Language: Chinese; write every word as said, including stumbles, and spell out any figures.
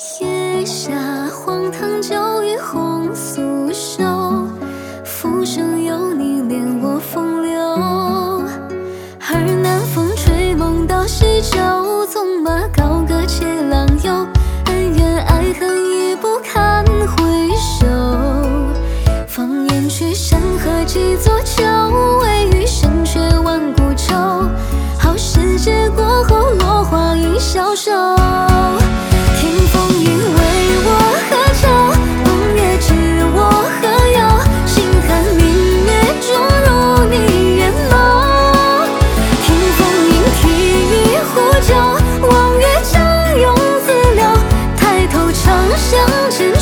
夜下荒唐酒与红酥手，浮生有你恋我风流。而南风吹梦到西洲，纵马高歌且浪游。恩怨爱恨已不堪回首，放眼去山河几座旧，唯余生却万古愁。好世界过后，落花应消瘦。听风云为我何求？梦也知我何由？星汉明月中如你眼眸。听风吟啼雨呼救，望月将永自留。抬头长向千